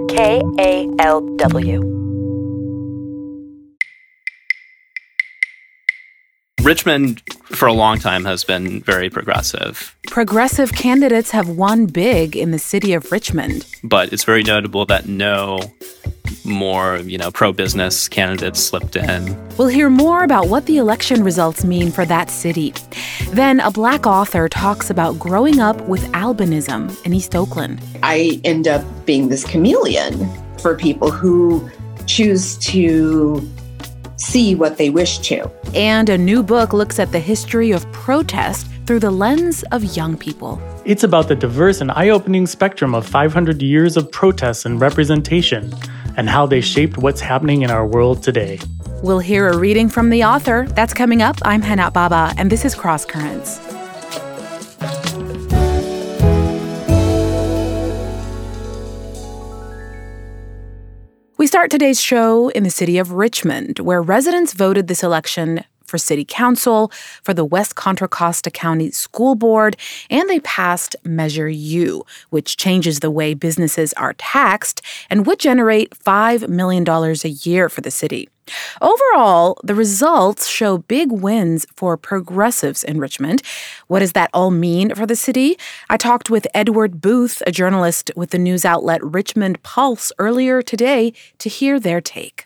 KALW. Richmond, for a long time, has been very progressive. Progressive candidates have won big in the city of Richmond. But it's very notable that no more, pro-business candidates slipped in. We'll hear more about what the election results mean for that city. Then a Black author talks about growing up with albinism in East Oakland. I end up being this chameleon for people who choose to see what they wish to. And a new book looks at the history of protest through the lens of young people. It's about the diverse and eye-opening spectrum of 500 years of protests and representation, and how they shaped what's happening in our world today. We'll hear a reading from the author. That's coming up. I'm Hana Baba, and this is Cross Currents. We start today's show in the city of Richmond, where residents voted this election for city council, for the West Contra Costa County School Board, and they passed Measure U, which changes the way businesses are taxed and would generate $5 million a year for the city. Overall, the results show big wins for progressives in Richmond. What does that all mean for the city? I talked with Edward Booth, a journalist with the news outlet Richmond Pulse, earlier today to hear their take.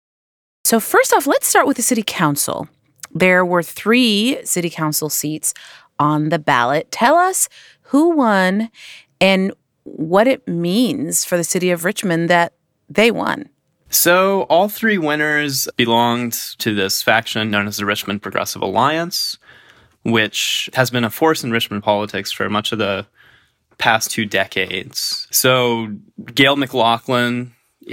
So first off, let's start with the city council. There were 3 city council seats on the ballot. Tell us who won and what it means for the city of Richmond that they won. So all 3 winners belonged to this faction known as the Richmond Progressive Alliance, which has been a force in Richmond politics for much of the past 2 decades. So Gail McLaughlin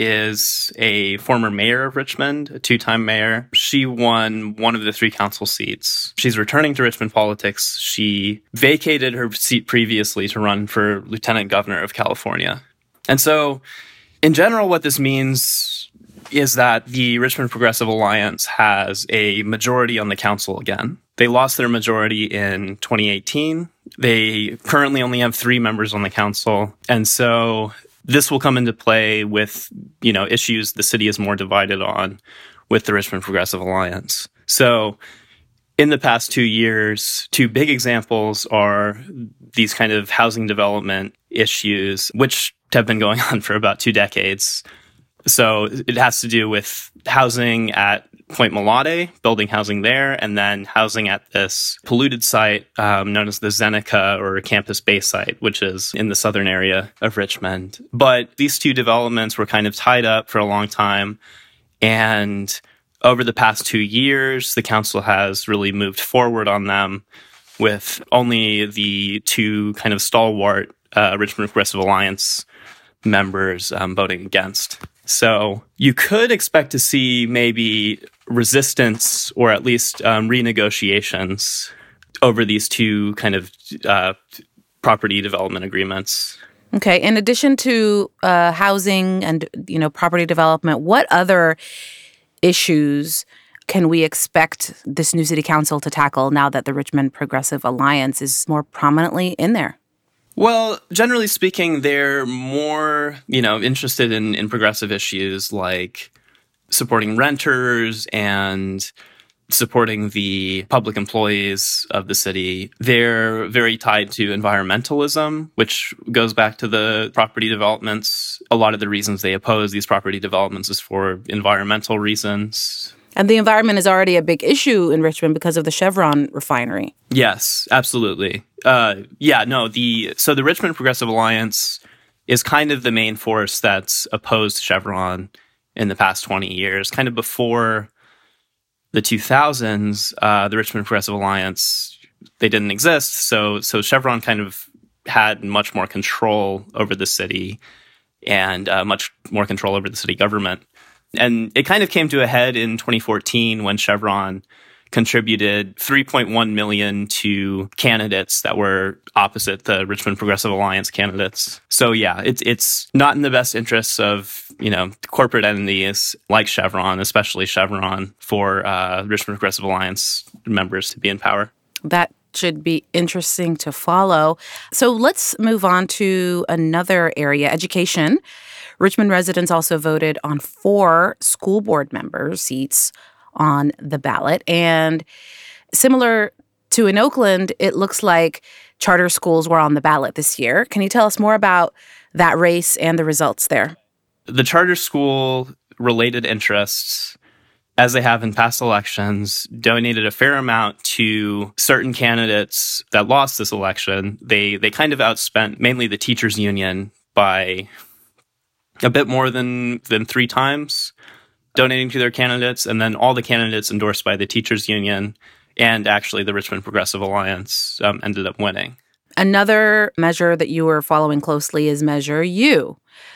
is a former mayor of Richmond, a 2-time mayor. She won one of the 3 council seats. She's returning to Richmond politics. She vacated her seat previously to run for lieutenant governor of California. And so, in general, what this means is that the Richmond Progressive Alliance has a majority on the council again. They lost their majority in 2018. They currently only have 3 members on the council. And so this will come into play with, issues the city is more divided on with the Richmond Progressive Alliance. So in the past 2 years, 2 big examples are these kind of housing development issues, which have been going on for about 2 decades. So it has to do with housing at Point Mulade, building housing there, and then housing at this polluted site known as the Zeneca or Campus Bay site, which is in the southern area of Richmond. But these 2 developments were kind of tied up for a long time. And over the past 2 years, the council has really moved forward on them, with only the 2 kind of stalwart Richmond Progressive Alliance members voting against. So you could expect to see maybe resistance or at least renegotiations over these 2 kind of property development agreements. Okay. In addition to housing and, property development, what other issues can we expect this new city council to tackle now that the Richmond Progressive Alliance is more prominently in there? Well, generally speaking, they're more, interested in progressive issues like supporting renters and supporting the public employees of the city. They're very tied to environmentalism, which goes back to the property developments. A lot of the reasons they oppose these property developments is for environmental reasons. And the environment is already a big issue in Richmond because of the Chevron refinery. Yes, absolutely. So the Richmond Progressive Alliance is kind of the main force that's opposed Chevron in the past 20 years. Kind of before the 2000s, the Richmond Progressive Alliance, they didn't exist. So Chevron kind of had much more control over the city and much more control over the city government. And it kind of came to a head in 2014 when Chevron contributed $3.1 million to candidates that were opposite the Richmond Progressive Alliance candidates. So yeah, it's not in the best interests of, corporate entities like Chevron, especially Chevron, for Richmond Progressive Alliance members to be in power. That should be interesting to follow. So let's move on to another area, education. Richmond residents also voted on 4 school board member seats on the ballot. And similar to in Oakland, it looks like charter schools were on the ballot this year. Can you tell us more about that race and the results there? The charter school related interests, as they have in past elections, donated a fair amount to certain candidates that lost this election. They kind of outspent mainly the teachers union by a bit more than 3 times donating to their candidates, and then all the candidates endorsed by the teachers union and actually the Richmond Progressive Alliance ended up winning. Another measure that you were following closely is Measure U.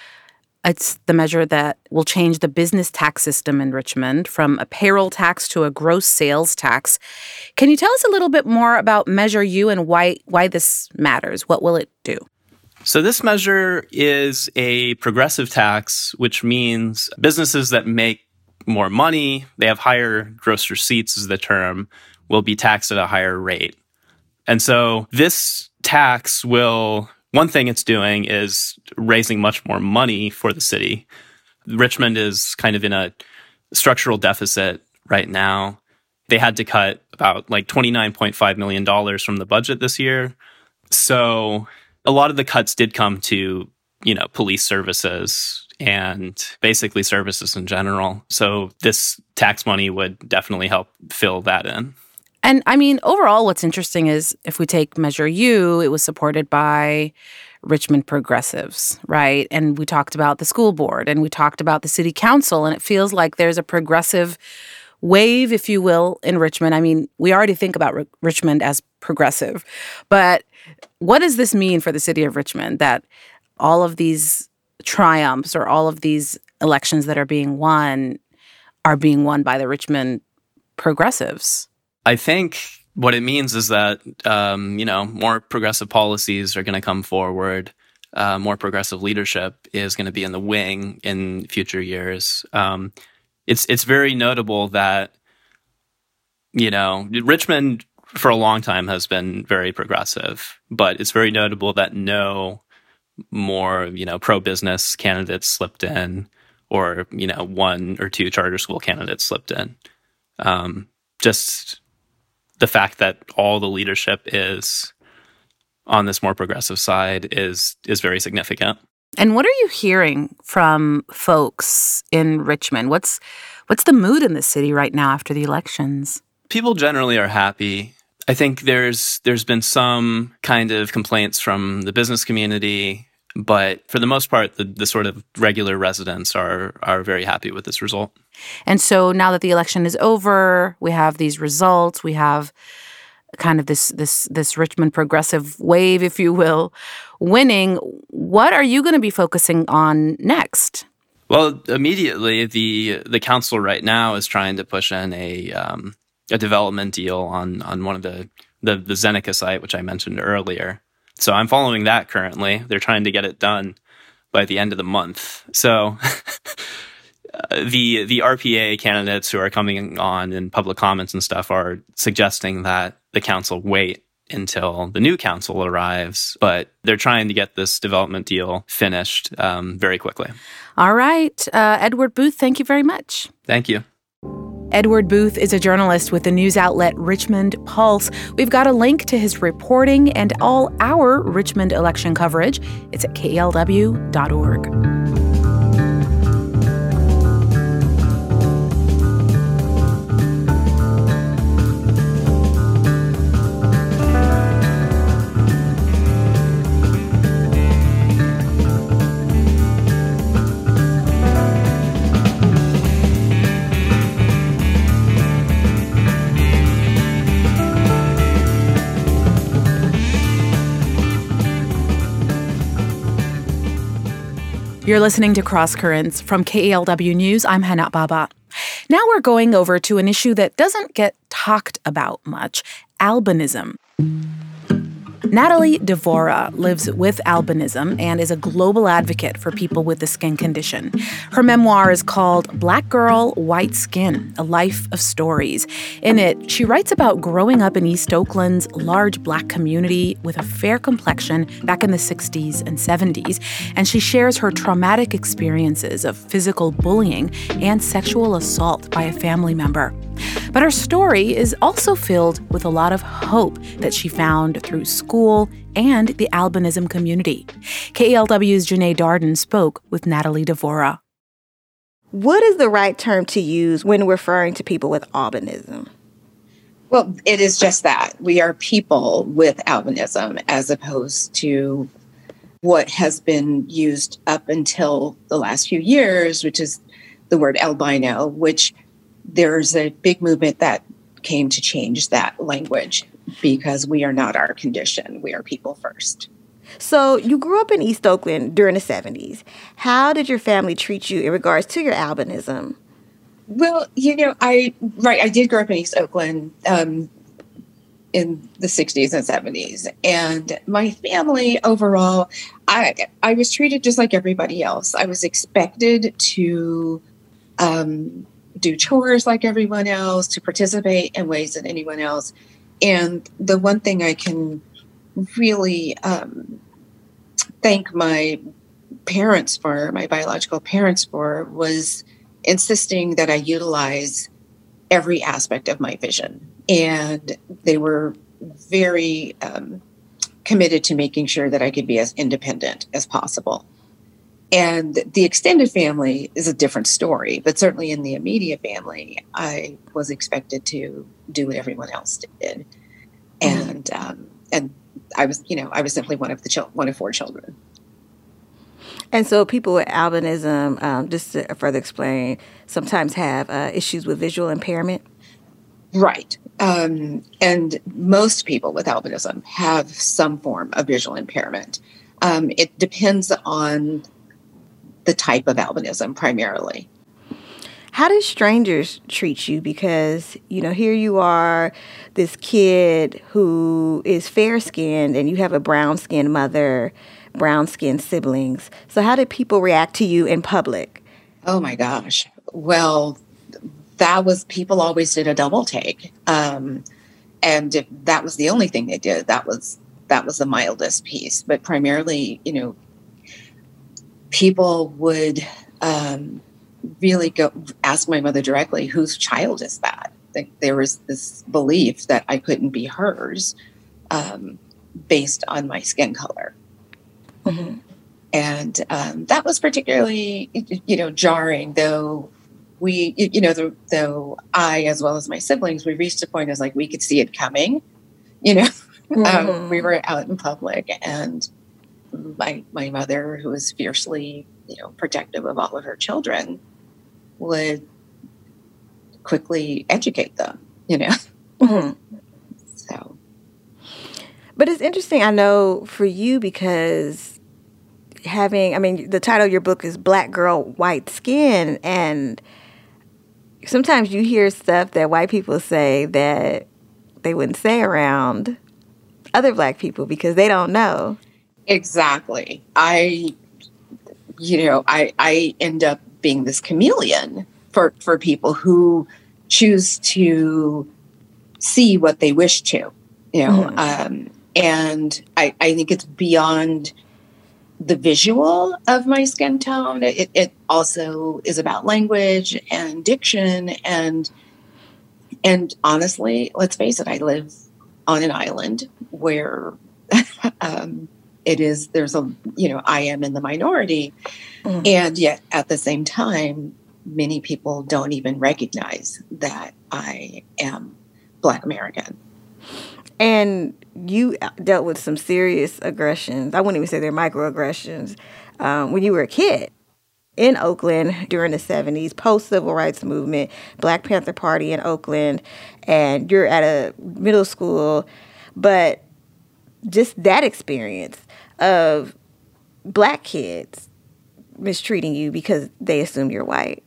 It's the measure that will change the business tax system in Richmond from a payroll tax to a gross sales tax. Can you tell us a little bit more about Measure U and why this matters? What will it do? So this measure is a progressive tax, which means businesses that make more money, they have higher gross receipts is the term, will be taxed at a higher rate. And so this tax will, one thing it's doing is raising much more money for the city. Richmond is kind of in a structural deficit right now. They had to cut about like $29.5 million from the budget this year. So a lot of the cuts did come to, police services and basically services in general. So this tax money would definitely help fill that in. And I mean, overall, what's interesting is if we take Measure U, it was supported by Richmond progressives, right? And we talked about the school board and we talked about the city council, and it feels like there's a progressive wave, if you will, in Richmond. I mean, we already think about Richmond as progressive, but what does this mean for the city of Richmond that all of these triumphs or all of these elections that are being won by the Richmond progressives? I think what it means is that, more progressive policies are going to come forward. More progressive leadership is going to be in the wing in future years. It's very notable that, Richmond for a long time has been very progressive, but it's very notable that no more, pro-business candidates slipped in or, 1 or 2 charter school candidates slipped in. Just the fact that all the leadership is on this more progressive side is very significant. And what are you hearing from folks in Richmond? What's the mood in the city right now after the elections? People generally are happy. I think there's been some kind of complaints from the business community, but for the most part, the sort of regular residents are very happy with this result. And so now that the election is over, we have these results, we have kind of this Richmond progressive wave, if you will, winning. What are you going to be focusing on next? Well, immediately, the council right now is trying to push in a development deal on one of the Zeneca site, which I mentioned earlier. So I'm following that currently. They're trying to get it done by the end of the month. So the RPA candidates who are coming on in public comments and stuff are suggesting that the council wait until the new council arrives, but they're trying to get this development deal finished very quickly. All right. Edward Booth, thank you very much. Thank you. Edward Booth is a journalist with the news outlet Richmond Pulse. We've got a link to his reporting and all our Richmond election coverage. It's at KALW.org. You're listening to Cross Currents from KALW News. I'm Hana Baba. Now we're going over to an issue that doesn't get talked about much, albinism. Natalie Devora lives with albinism and is a global advocate for people with the skin condition. Her memoir is called Black Girl, White Skin, A Life of Stories. In it, she writes about growing up in East Oakland's large Black community with a fair complexion back in the 60s and 70s, and she shares her traumatic experiences of physical bullying and sexual assault by a family member. But her story is also filled with a lot of hope that she found through school and the albinism community. KELW's Janae Darden spoke with Natalie Devora. What is the right term to use when referring to people with albinism? Well, it is just that. We are people with albinism as opposed to what has been used up until the last few years, which is the word albino, which there's a big movement that came to change that language because we are not our condition. We are people first. So you grew up in East Oakland during the 70s. How did your family treat you in regards to your albinism? Well, I did grow up in East Oakland in the 60s and 70s. And my family overall, I was treated just like everybody else. I was expected to do chores like everyone else, to participate in ways that anyone else. And the one thing I can really thank my parents for, my biological parents for, was insisting that I utilize every aspect of my vision. And they were very committed to making sure that I could be as independent as possible. And the extended family is a different story, but certainly in the immediate family, I was expected to do what everyone else did, and I was simply one of four children. And so people with albinism, just to further explain, sometimes have issues with visual impairment. Right. And most people with albinism have some form of visual impairment. It depends on the type of albinism primarily. How do strangers treat you? Because, here you are, this kid who is fair-skinned and you have a brown-skinned mother, brown-skinned siblings. So how did people react to you in public? Oh my gosh. Well, people always did a double take. And if that was the only thing they did, that was the mildest piece. But primarily, people would really go ask my mother directly, whose child is that? There was this belief that I couldn't be hers based on my skin color. Mm-hmm. And that was particularly, jarring, though though I, as well as my siblings, we reached a point as we could see it coming, mm-hmm. We were out in public, and my mother, who was fiercely, protective of all of her children, would quickly educate them, Mm-hmm. So. But it's interesting, I know, for you, because the title of your book is Black Girl, White Skin, and sometimes you hear stuff that white people say that they wouldn't say around other Black people because they don't know. Exactly. I end up being this chameleon for people who choose to see what they wish to, mm-hmm. And I think it's beyond the visual of my skin tone. It also is about language and diction, and honestly, let's face it, I live on an island where I am in the minority, mm-hmm. and yet at the same time, many people don't even recognize that I am Black American. And you dealt with some serious aggressions. I wouldn't even say they're microaggressions when you were a kid in Oakland during the 70s, post-civil rights movement, Black Panther Party in Oakland, and you're at a middle school. But just that experience of Black kids mistreating you because they assume you're white.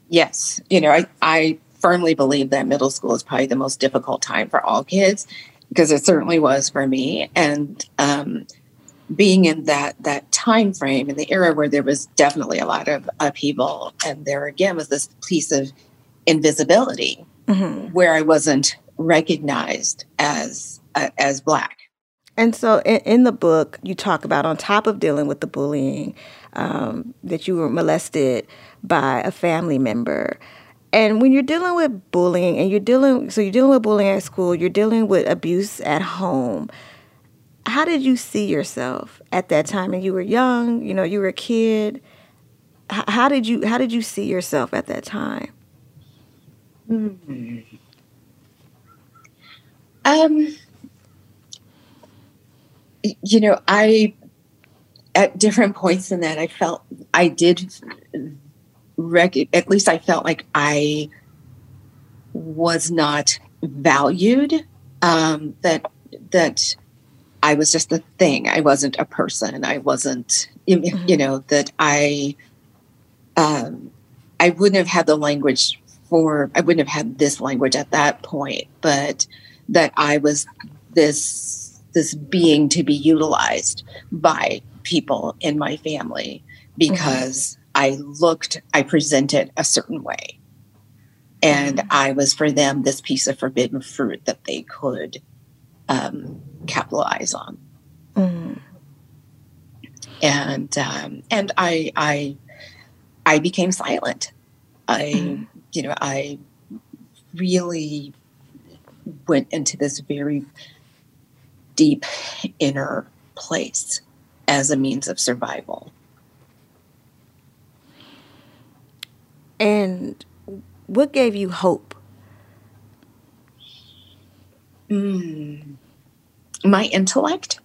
Yes. I firmly believe that middle school is probably the most difficult time for all kids. because it certainly was for me. And being in that time frame in the era where there was definitely a lot of upheaval, and there again was this piece of invisibility where I wasn't recognized as Black. And so in the book, you talk about, on top of dealing with the bullying, that you were molested by a family member. And when you're dealing with bullying, and you're dealing with bullying at school, you're dealing with abuse at home. How did you see yourself at that time? And you were young, you were a kid. How did you see yourself at that time? I, at different points in that, I felt I did, at least I felt like I was not valued, that I was just a thing. I wasn't a person. I wasn't, that I wouldn't have had the language I wouldn't have had this language at that point, but that I was this being to be utilized by people in my family because I presented a certain way. And I was for them this piece of forbidden fruit that they could capitalize on. And I became silent. I really went into this very deep inner place as a means of survival. And what gave you hope? My intellect.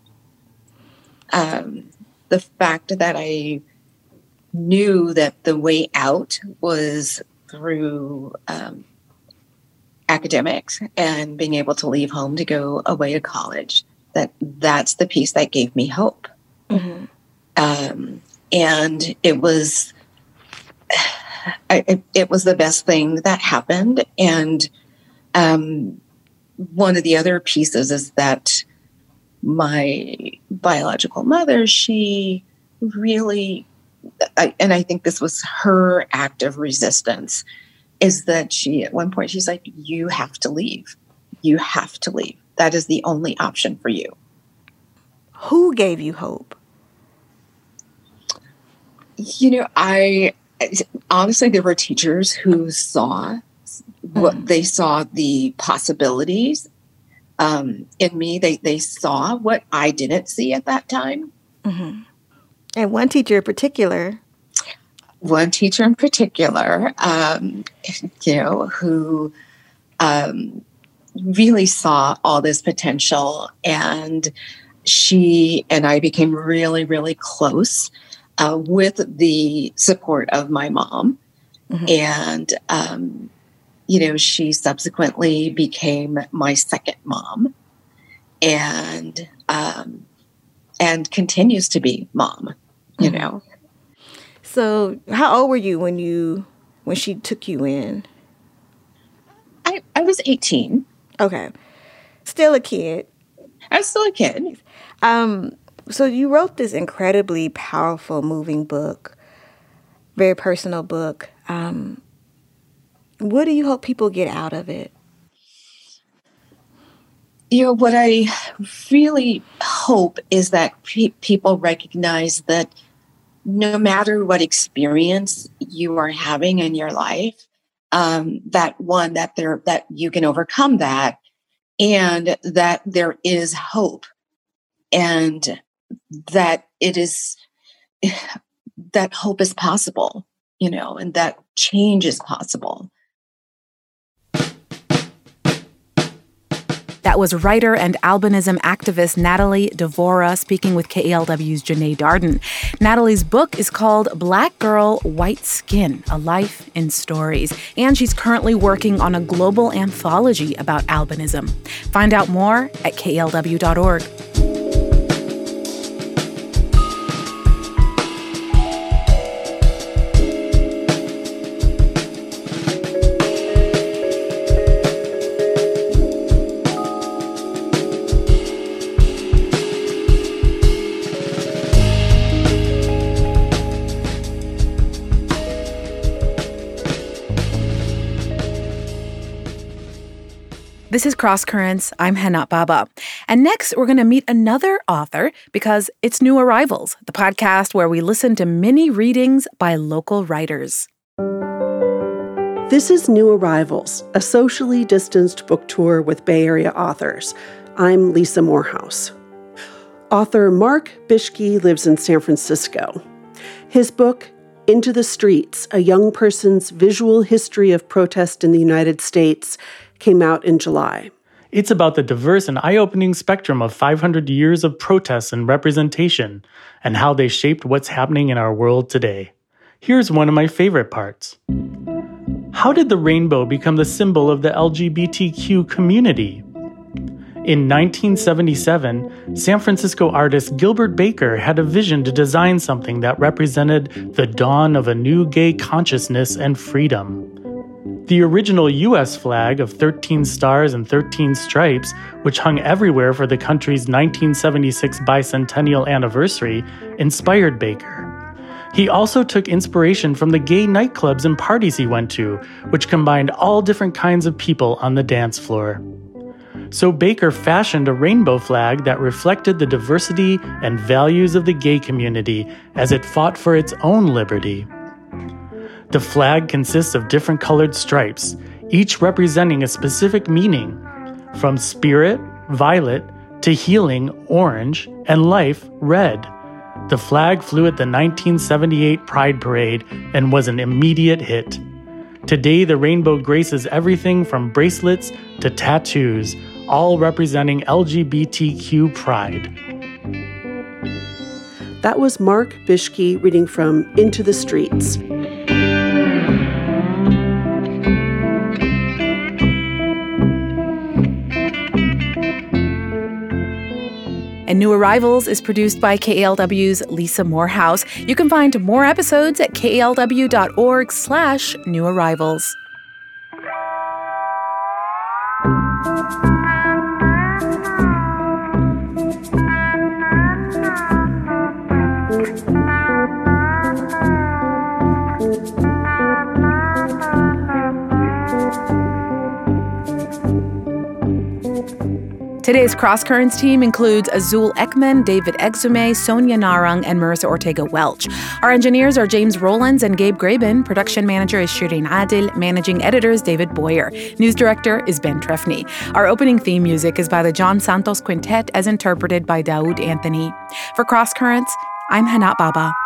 The fact that I knew that the way out was through academics and being able to leave home to go away to college. That's the piece that gave me hope. And it was the best thing that happened. And one of the other pieces is that my biological mother, she really, and I think this was her act of resistance, is that at one point, she's like, you have to leave. You have to leave. That is the only option for you. Who gave you hope? Honestly, there were teachers who saw they saw the possibilities in me. They saw what I didn't see at that time. And one teacher in particular. Who really saw all this potential, and she and I became really, really close with the support of my mom. And, she subsequently became my second mom, and continues to be mom, So how old were you when she took you in? I was 18. Okay. Still a kid. I was still a kid. So you wrote this incredibly powerful, moving book, very personal book. What do you hope people get out of it? What I really hope is that people recognize that no matter what experience you are having in your life, that you can overcome that, and that there is hope, and that that hope is possible, and that change is possible. That was writer and albinism activist Natalie Devora speaking with KALW's Janae Darden. Natalie's book is called Black Girl, White Skin, A Life in Stories, and she's currently working on a global anthology about albinism. Find out more at KALW.org. This is Cross Currents. I'm Hana Baba. And next, we're going to meet another author because it's New Arrivals, the podcast where we listen to mini readings by local writers. This is New Arrivals, a socially distanced book tour with Bay Area authors. I'm Lisa Morehouse. Author Mark Bischke lives in San Francisco. His book, Into the Streets, A Young Person's Visual History of Protest in the United States, came out in July. It's about the diverse and eye-opening spectrum of 500 years of protests and representation and how they shaped what's happening in our world today. Here's one of my favorite parts. How did the rainbow become the symbol of the LGBTQ community? In 1977, San Francisco artist Gilbert Baker had a vision to design something that represented the dawn of a new gay consciousness and freedom. The original U.S. flag of 13 stars and 13 stripes, which hung everywhere for the country's 1976 bicentennial anniversary, inspired Baker. He also took inspiration from the gay nightclubs and parties he went to, which combined all different kinds of people on the dance floor. So Baker fashioned a rainbow flag that reflected the diversity and values of the gay community as it fought for its own liberty. The flag consists of different colored stripes, each representing a specific meaning, from spirit, violet, to healing, orange, and life, red. The flag flew at the 1978 Pride Parade and was an immediate hit. Today, the rainbow graces everything from bracelets to tattoos, all representing LGBTQ pride. That was Mark Bischke reading from Into the Streets. And New Arrivals is produced by KALW's Lisa Morehouse. You can find more episodes at kalw.org/newarrivals. Today's Cross Currents team includes Azul Ekman, David Exume, Sonia Narang, and Marissa Ortega-Welch. Our engineers are James Rowlands and Gabe Graben. Production manager is Shireen Adil. Managing editor is David Boyer. News director is Ben Trefny. Our opening theme music is by the John Santos Quintet as interpreted by Daoud Anthony. For Cross Currents, I'm Hana Baba.